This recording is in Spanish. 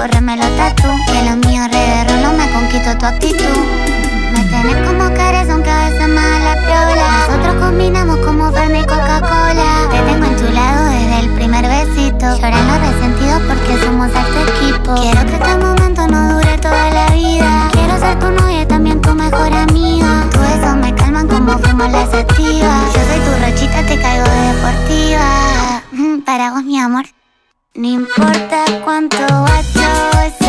córremelo tatú. Que lo mío re de rolo, me conquistó tu actitud. Me tenés como carezón que a veces me da la piola. Nosotros combinamos como Fernet y Coca-Cola. Te tengo en tu lado desde el primer besito. Lloran los resentidos porque somos este equipo. Quiero que este momento no dure toda la vida. Quiero ser tu novia y también tu mejor amiga. Tus besos me calman como fuimos las activas. Yo soy tu rochita, te caigo de deportiva. Para vos, mi amor. No importa cuánto guacho